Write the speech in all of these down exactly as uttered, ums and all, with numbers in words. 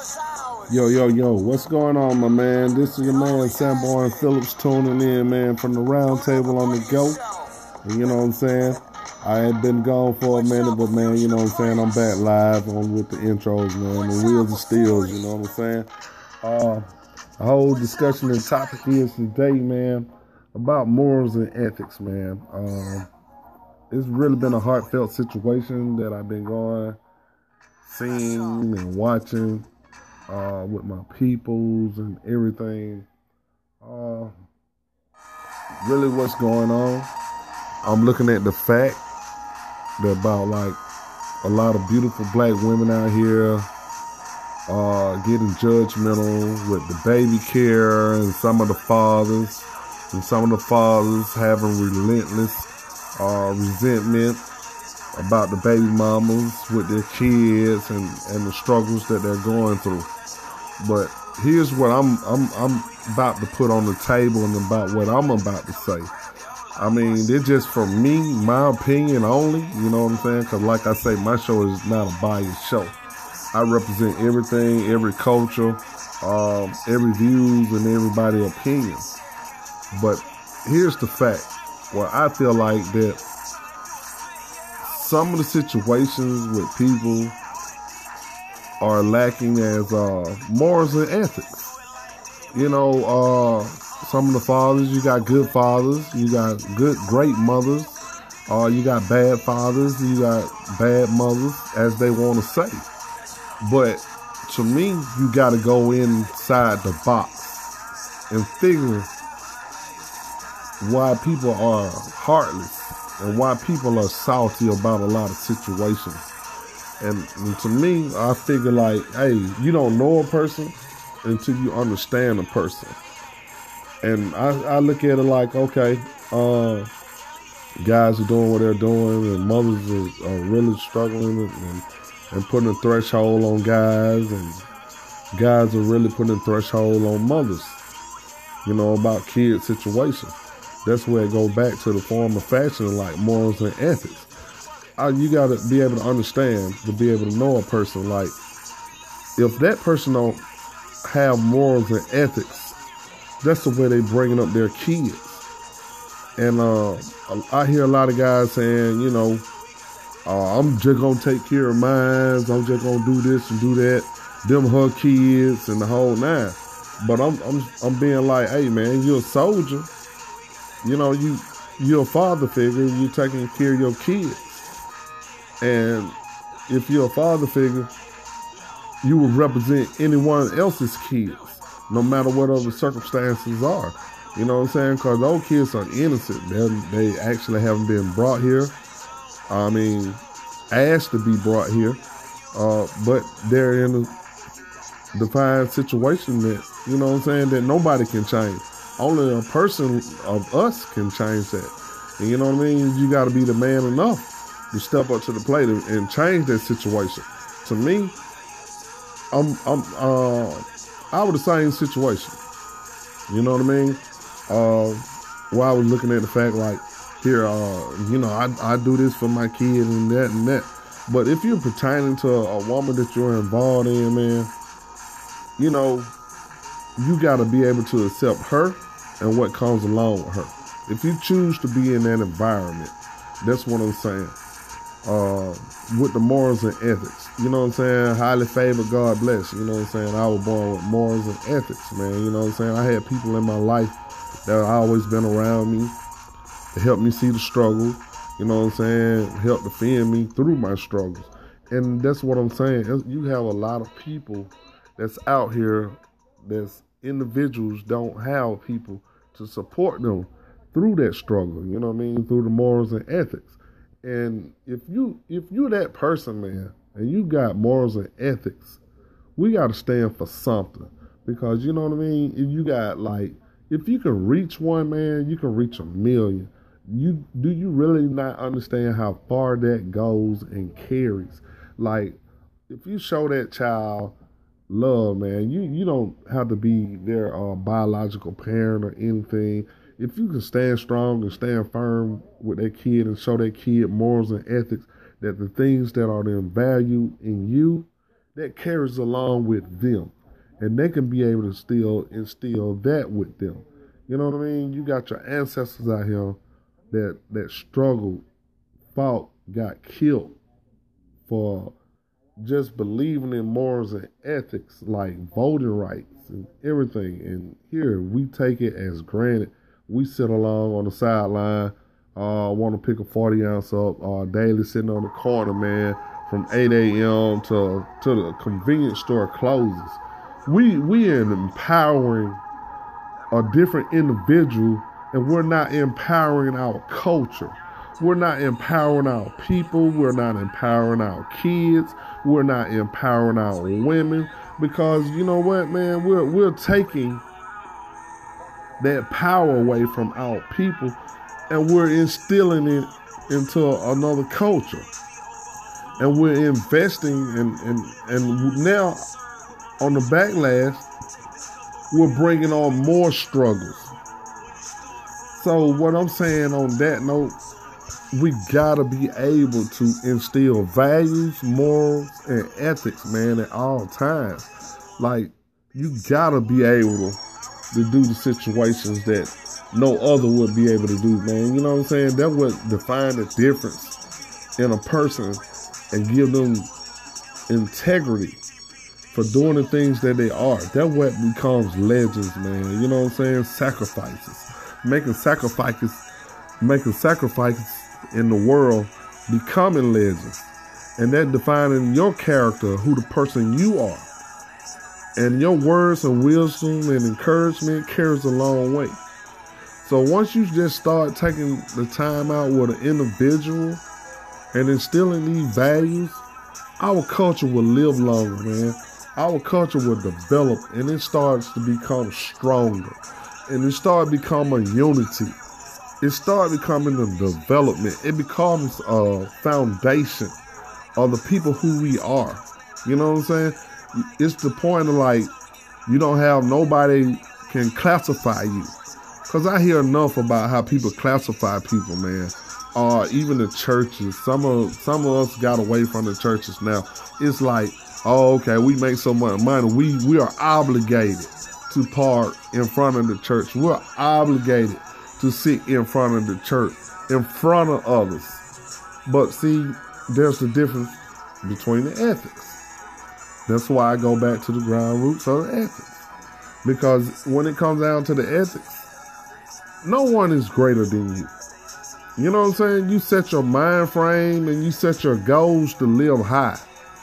Yo, yo, yo, what's going on, my man? This is your man, Sanborn Phillips, tuning in, man, from the round table on the go. And you know what I'm saying? I had been gone for a minute, but, man, you know what I'm saying? I'm back live on with the intros, man. The wheels are steels, you know what I'm saying? Uh, the whole discussion and topic is today, man, about morals and ethics, man. Um, it's really been a heartfelt situation that I've been going, seeing and watching. Uh, with my peoples and everything. Uh, really what's going on, I'm looking at the fact that about like a lot of beautiful black women out here uh, getting judgmental with the baby care, and some of the fathers, and some of the fathers having relentless uh, resentment about the baby mamas with their kids and, and the struggles that they're going through. But here's what I'm I'm I'm about to put on the table and about what I'm about to say. I mean, they're just for me, my opinion only, you know what I'm saying? Because like I say, my show is not a biased show. I represent everything, every culture, um, every views, and everybody's opinion. But here's the fact. Well, I feel like that some of the situations with people are lacking as uh, morals and ethics. You know, uh, some of the fathers, you got good fathers, you got good, great mothers, uh, you got bad fathers, you got bad mothers, as they want to say. But to me, you got to go inside the box and figure why people are heartless and why people are salty about a lot of situations. And, and to me, I figure like, hey, you don't know a person until you understand a person. And I, I look at it like, okay, uh, guys are doing what they're doing, and mothers are, are really struggling and, and, and putting a threshold on guys, and guys are really putting a threshold on mothers, you know, about kid situations. That's where it goes back to the form of fashion, like morals and ethics. Uh, you got to be able to understand, to be able to know a person. Like, if that person don't have morals and ethics, that's the way they bringing up their kids. And uh, I hear a lot of guys saying, you know, uh, I'm just going to take care of mine. I'm just going to do this and do that. Them her kids and the whole nine. But I'm, I'm, I'm being like, hey, man, you're a soldier. You know, you, you're a father figure. You're taking care of your kids. And if you're a father figure, you will represent anyone else's kids, no matter what other circumstances are. You know what I'm saying? Because those kids are innocent. They're, they actually haven't been brought here. I mean, asked to be brought here. Uh, but they're in a defined situation that, you know what I'm saying, that nobody can change. Only a person of us can change that. And you know what I mean? You got to be the man enough to step up to the plate and change that situation. To me, I'm, I'm, uh, I was the same situation. You know what I mean? Uh, while I was looking at the fact, like, here, uh, you know, I, I do this for my kid and that and that. But if you're pertaining to a, a woman that you're involved in, man, you know, you got to be able to accept her and what comes along with her. If you choose to be in that environment, that's what I'm saying. Uh, with the morals and ethics, you know what I'm saying? Highly favored, God bless. You know what I'm saying? I was born with morals and ethics, man. You know what I'm saying? I had people in my life that have always been around me to help me see the struggle. You know what I'm saying? Help defend me through my struggles. And that's what I'm saying. You have a lot of people that's out here, that's individuals don't have people to support them through that struggle. You know what I mean? Through the morals and ethics. And if you if you're that person, man, and you got morals and ethics, we got to stand for something. Because, you know what I mean? If you got, like, if you can reach one, man, you can reach a million. You do you really not understand how far that goes and carries? Like, if you show that child love, man, you, you don't have to be their uh, biological parent or anything. If you can stand strong and stand firm with that kid and show that kid morals and ethics, that the things that are then valued in you, that carries along with them. And they can be able to still instill that with them. You know what I mean? You got your ancestors out here that that struggled, fought, got killed for just believing in morals and ethics like voting rights and everything. And here we take it as granted. We sit along on the sideline, uh, want to pick a forty ounce up uh, daily, sitting on the corner, man, from eight a.m. to to the convenience store closes. We we are empowering a different individual, and we're not empowering our culture. We're not empowering our people. We're not empowering our kids. We're not empowering our women, because you know what, man, we're we're taking that power away from our people, and we're instilling it into another culture, and we're investing and and and now on the backlash, we're bringing on more struggles. So what I'm saying on that note, we gotta be able to instill values, morals, and ethics, man, at all times. Like, you gotta be able to do the situations that no other would be able to do, man. You know what I'm saying? That would define the difference in a person and give them integrity for doing the things that they are. That what becomes legends, man. You know what I'm saying? Sacrifices. Making sacrifices, making sacrifices in the world, becoming legends. And that defining your character, who the person you are. And your words and wisdom and encouragement carries a long way. So once you just start taking the time out with an individual and instilling these values, our culture will live longer, man. Our culture will develop, and it starts to become stronger. And it starts to become a unity. It starts becoming a development. It becomes a foundation of the people who we are. You know what I'm saying? It's the point of, like, you don't have nobody can classify you. Because I hear enough about how people classify people, man. Uh, even the churches. Some of some of us got away from the churches now. It's like, oh, okay, we make so much money. We we are obligated to park in front of the church. We're obligated to sit in front of the church, in front of others. But see, there's a difference between the ethics. That's why I go back to the ground roots of the ethics. Because when it comes down to the ethics, no one is greater than you. You know what I'm saying? You set your mind frame and you set your goals to live high.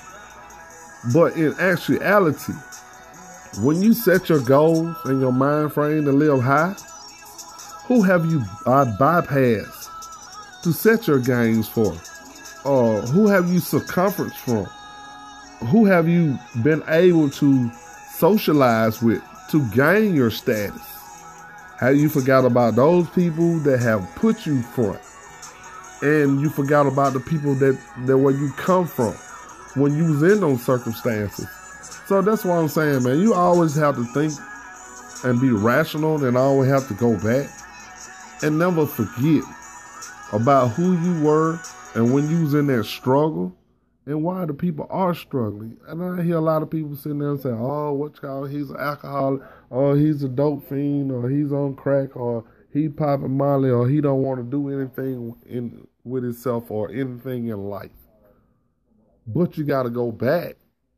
But in actuality, when you set your goals and your mind frame to live high, who have you uh, bypassed to set your gains for? Or uh, who have you circumference from? Who have you been able to socialize with to gain your status? Have you forgot about those people that have put you front? And you forgot about the people that, that where you come from when you was in those circumstances. So that's what I'm saying, man. You always have to think and be rational, and always have to go back and never forget about who you were and when you was in that struggle and why the people are struggling. And I hear a lot of people sitting there and say, oh, what y'all, he's an alcoholic, or he's a dope fiend, or he's on crack, or he popping Molly, or he don't want to do anything in with himself or anything in life. But you got to go back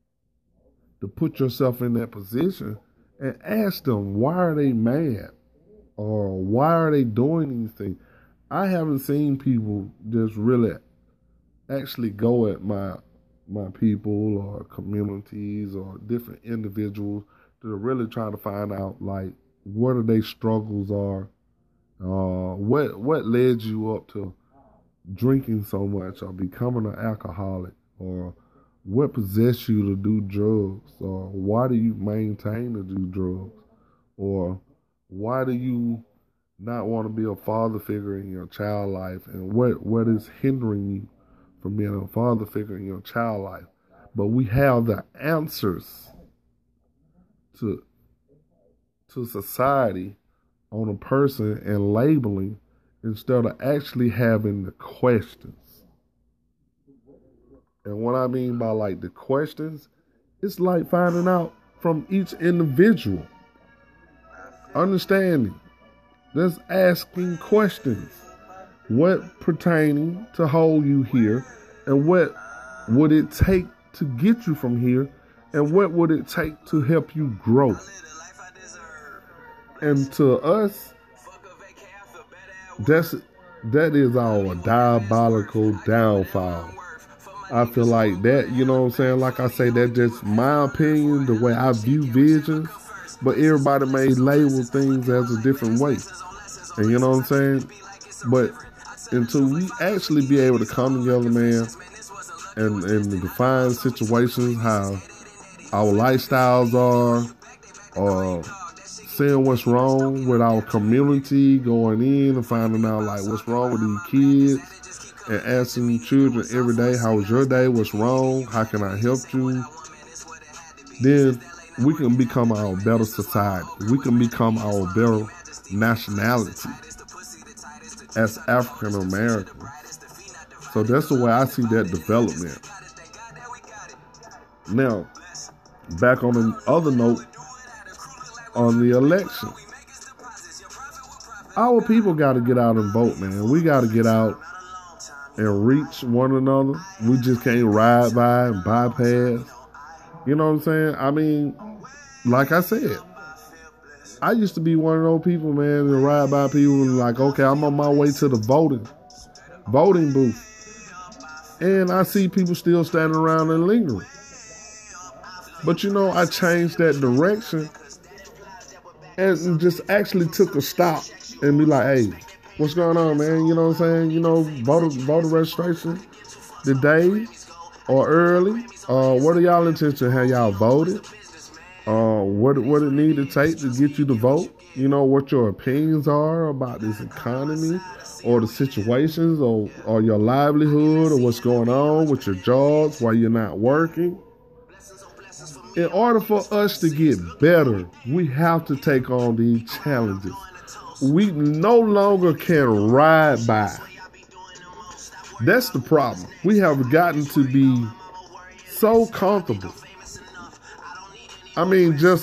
to put yourself in that position and ask them, why are they mad? Or why are they doing these things? I haven't seen people just really actually go at my my people or communities or different individuals to really try to find out, like, what are their struggles are, uh, what what led you up to drinking so much or becoming an alcoholic, or what possessed you to do drugs, or why do you maintain to do drugs, or why do you not want to be a father figure in your child life, and what what is hindering you from being a father figure in your child life? But we have the answers to to society on a person and labeling instead of actually having the questions. And what I mean by, like, the questions It's like finding out from each individual. Understanding. Just asking questions. What pertaining to hold you here, and what would it take to get you from here, and what would it take to help you grow? And to us, that's that is our diabolical downfall. I feel like that, you know what I'm saying? Like I say, that's just my opinion, the way I view visions. But everybody may label things as a different way. And you know what I'm saying? But until we actually be able to come together, man, and, and define situations, how our lifestyles are, or seeing what's wrong with our community, going in and finding out like what's wrong with these kids, and asking children every day, how was your day, what's wrong, how can I help you? Then we can become our better society. We can become our better nationality as African Americans. So that's the way I see that development. Now, back on the other note, on the election, our people got to get out and vote, man. We got to get out and reach one another. We just can't ride by and bypass. You know what I'm saying? I mean, like I said, I used to be one of those people, man, to ride by people and like, okay, I'm on my way to the voting, voting booth. And I see people still standing around and lingering. But, you know, I changed that direction and just actually took a stop and be like, hey, what's going on, man? You know what I'm saying? You know, voter, voter registration, the day or early. Uh, what are y'all intention? Have y'all voted? Uh, what, what it need to take to get you to vote? You know, what your opinions are about this economy or the situations or, or your livelihood or what's going on with your jobs while you're not working. In order for us to get better, we have to take on these challenges. We no longer can ride by. That's the problem. We have gotten to be so comfortable. I mean, just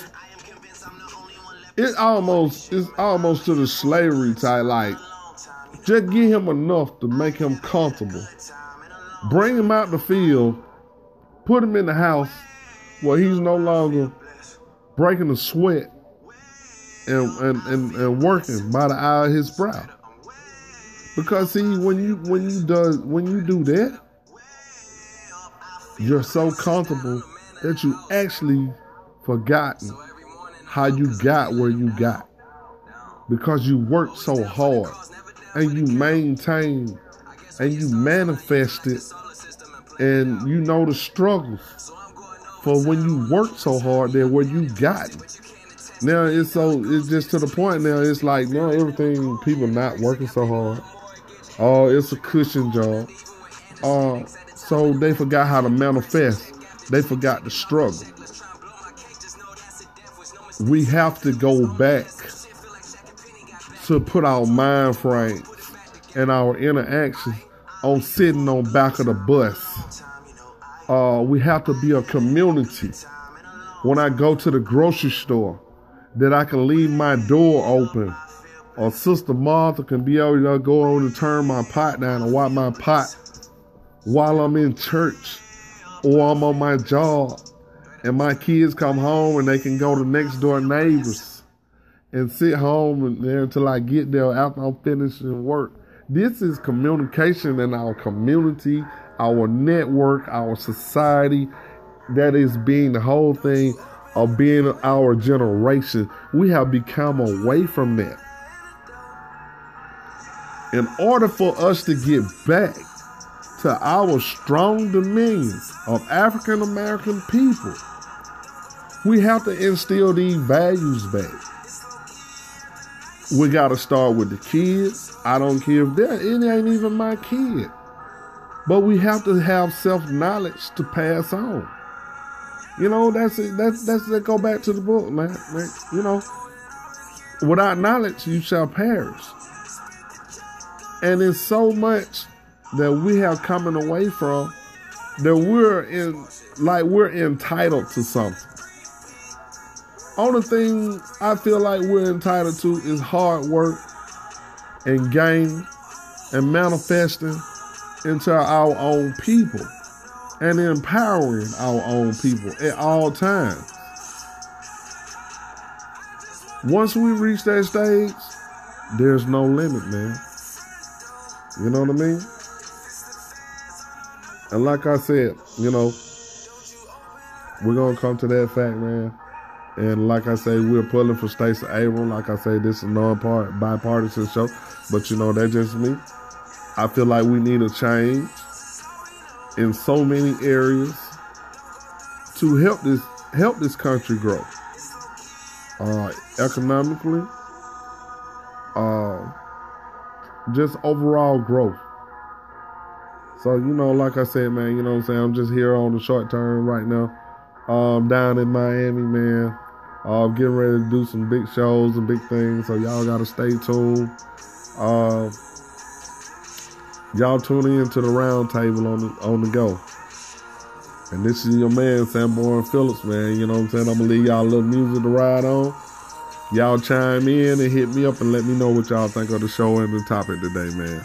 it almost it's almost to the slavery type. Like, just give him enough to make him comfortable. Bring him out the field. Put him in the house where he's no longer breaking a sweat and, and, and, and working by the eye of his brow. Because see, when you when you does when you do that, you're so comfortable that you actually forgotten how you got where you got. Because you worked so hard and you maintained and you manifested and you know the struggles for when you worked so hard there where you got it. Now it's so it's just to the point now it's like now everything people not working so hard. Oh, it's a cushion job. Uh, so they forgot how to manifest. They forgot the struggle. We have to go back to put our mind frames and our interactions on sitting on back of the bus. Uh, we have to be a community. When I go to the grocery store, that I can leave my door open. Or Sister Martha can be able to go over and turn my pot down and wipe my pot while I'm in church or I'm on my job. And my kids come home and they can go to next door neighbors and sit home and there until I get there after I'm finishing work. This is communication in our community, our network, our society. That is being the whole thing of being our generation. We have become away from that. In order for us to get back to our strong dominion of African American people, we have to instill these values back. We got to start with the kids. I don't care if they're, it ain't even my kid. But we have to have self-knowledge to pass on. You know, that's it. That's, that's, that go back to the book, man. man. You know, without knowledge, you shall perish. And it's so much that we have coming away from that we're in, like we're entitled to something. Only thing I feel like we're entitled to is hard work and gain and manifesting into our own people and empowering our own people at all times. Once we reach that stage, there's no limit, man. You know what I mean? And like I said, you know, we're going to come to that fact, man. And like I say, we're pulling for Stacey Abrams. Like I say, this is a non-part bipartisan show. But, you know, that's just me. I feel like we need a change in so many areas to help this help this country grow. Uh, economically, uh, just overall growth. So, you know, like I said, man, you know what I'm saying? I'm just here on the short term right now. Um, down in Miami, man. Uh, getting ready to do some big shows and big things, so y'all gotta stay tuned. Uh, y'all tune in to the round table on the on the go. And this is your man, Sanborn Phillips, man. You know what I'm saying? I'm gonna leave y'all a little music to ride on. Y'all chime in and hit me up and let me know what y'all think of the show and the topic today, man.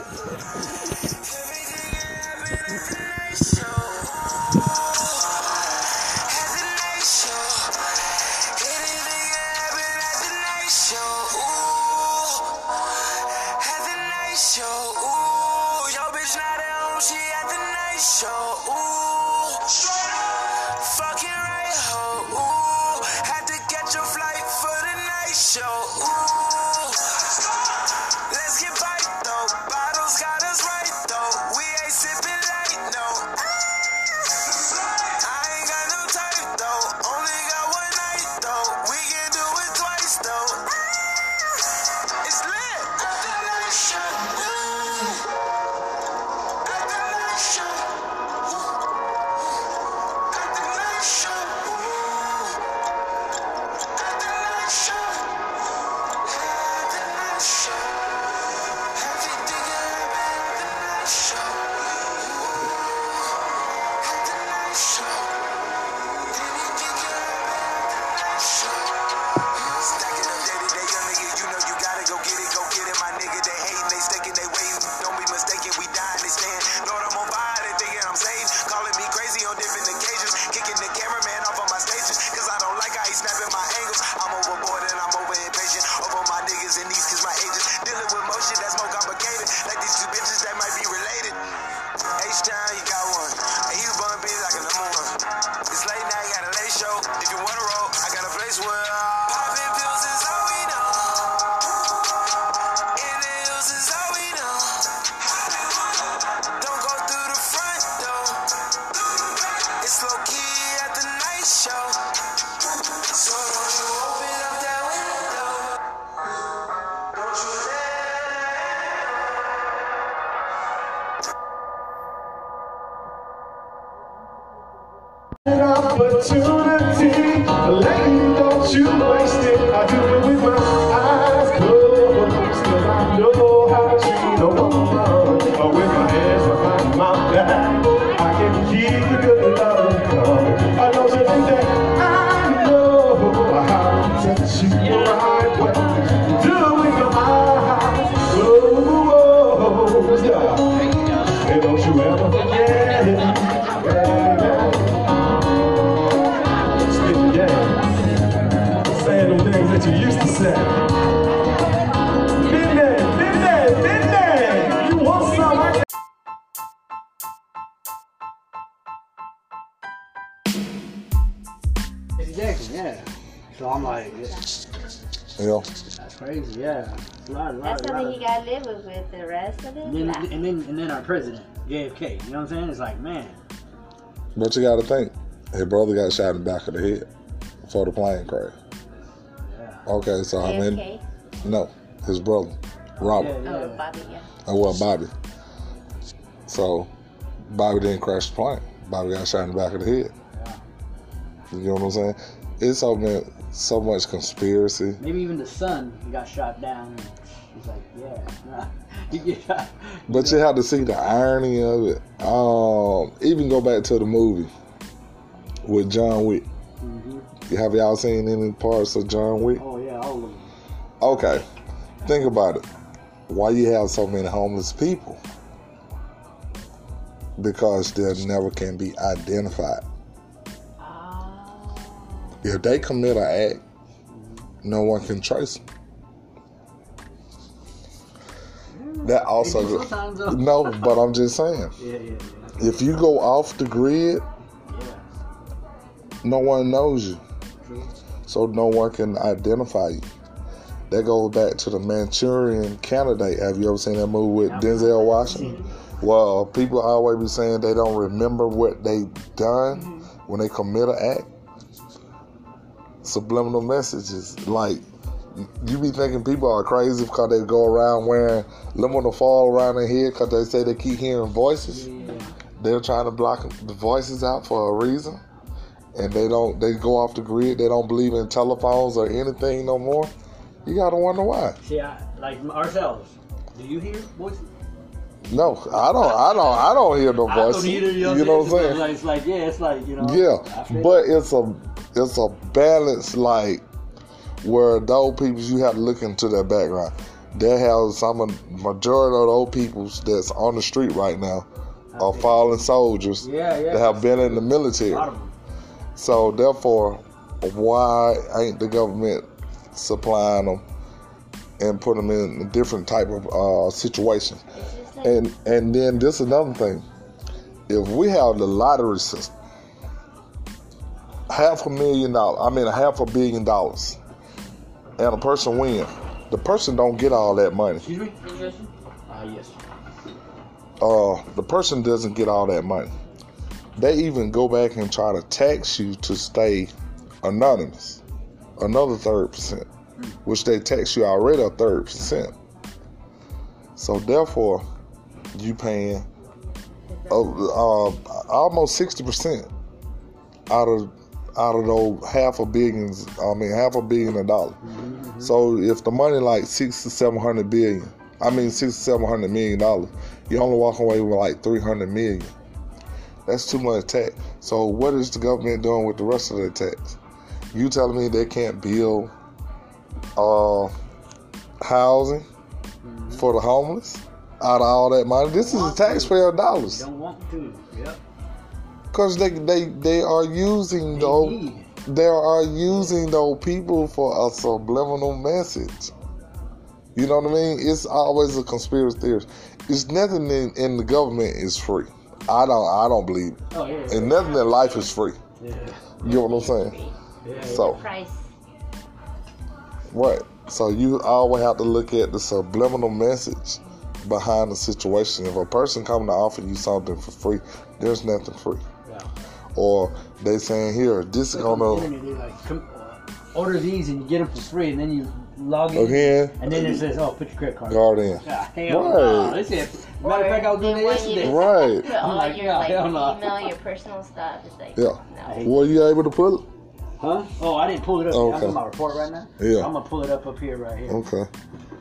Opportunity, lady, don't you waste it. I do it with my eyes closed, cause I know how to treat a woman. Or with my hands behind my back, I can keep the good love coming. I know you think that I know how to touch you the right way. Do it with your eyes closed, yeah. And don't you ever forget it. That you used to say. Midnight, midnight, midnight. You want some? Michael Jackson, yeah. So I'm like, yeah. Yeah. That's crazy, yeah. A lot, a lot, That's a something lot he got to live with, with the rest of his and then, life. and then, and then our president, J F K. You know what I'm saying? It's like, man. But you got to think, his brother got shot in the back of the head before the plane crash. Okay, so I mean, no, his brother, Robert. Yeah, yeah. Oh, Bobby, yeah. Oh, well, Bobby. So, Bobby didn't crash the plane. Bobby got shot in the back of the head. Yeah. You know what I'm saying? It's so, man, so much conspiracy. Maybe even the son got shot down. She's like, yeah, nah. yeah. But you have to see the irony of it. Um, even go back to the movie with John Wick. Mm-hmm. Have y'all seen any parts of John Wick? Oh yeah, all of them. Okay, think about it. Why you have so many homeless people? Because they never can be identified. Oh. If they commit an act, no one can trace them. That also Sometimes, though. no, but I'm just saying. Yeah, yeah, yeah. If you go off the grid, Yeah. no one knows you, True. so no one can identify you. That goes back to the Manchurian Candidate. Have you ever seen that movie with Denzel Washington? Well, people always be saying they don't remember what they done Mm-hmm. when they commit an act. Subliminal messages. Like, you be thinking people are crazy because they go around wearing aluminum foil around their head because they say they keep hearing voices. Yeah. They're trying to block the voices out for a reason. And they don't, they go off the grid. They don't believe in telephones or anything no more. You gotta wonder why. See, I, like ourselves, do you hear voices? No, I don't. I don't. I don't hear no I don't voices. either, You know what I'm saying? Like, it's like, yeah, it's like, you know. Yeah, I feel but it's a it's a balance, like where those people, you have to look into their background. They have some majority of those people that's on the street right now are fallen soldiers Yeah, yeah. that have been in the A military. lot of them. So therefore, why ain't the government supplying them and putting them in a different type of uh, situation? It's just like, And and then this is another thing. If we have the lottery system, half a million dollars, I mean a half a billion dollars, and a person win, the person don't get all that money. Excuse me? Ah, yes. Uh, the person doesn't get all that money. They even go back and try to tax you to stay anonymous, another third percent, which they tax you already a third percent. So therefore, you paying uh, uh, almost sixty percent out of out of those half a billions. I mean, half a billion of dollars. Mm-hmm. So if the money like six to seven hundred billion, I mean six to seven hundred million dollars, you only walk away with like three hundred million. That's too much tax. So what is the government doing with the rest of their tax? You telling me they can't build uh, housing Mm-hmm. for the homeless out of all that money? This is the taxpayer dollars. Don't want to. Yep. Because they, they, they are using those Indeed. they are using those people for a subliminal message. You know what I mean? It's always a conspiracy theory. It's nothing in, in the government is free. I don't I don't believe it. Oh, yeah. And nothing in life is free. Yeah. You know what I'm saying? Yeah. So price. what? So you always have to look at the subliminal message behind the situation. If a person coming to offer you something for free, there's nothing free. Yeah. Or they saying here, this is Like on the gonna internet, they like, come, uh, order these and you get them for free, and then you log in. again And then it says, oh, put your credit card. guard in. Yeah, hell Right. no. They said, matter of fact, I was doing Then that when you yesterday. Right. put all Like, your yeah, like hell no. email, your personal stuff, it's like, Yeah. no. Were you able to pull it? Huh? Oh, I didn't pull it up. Okay. I'm on my report right now. Yeah. I'm going to pull it up up here right here. Okay.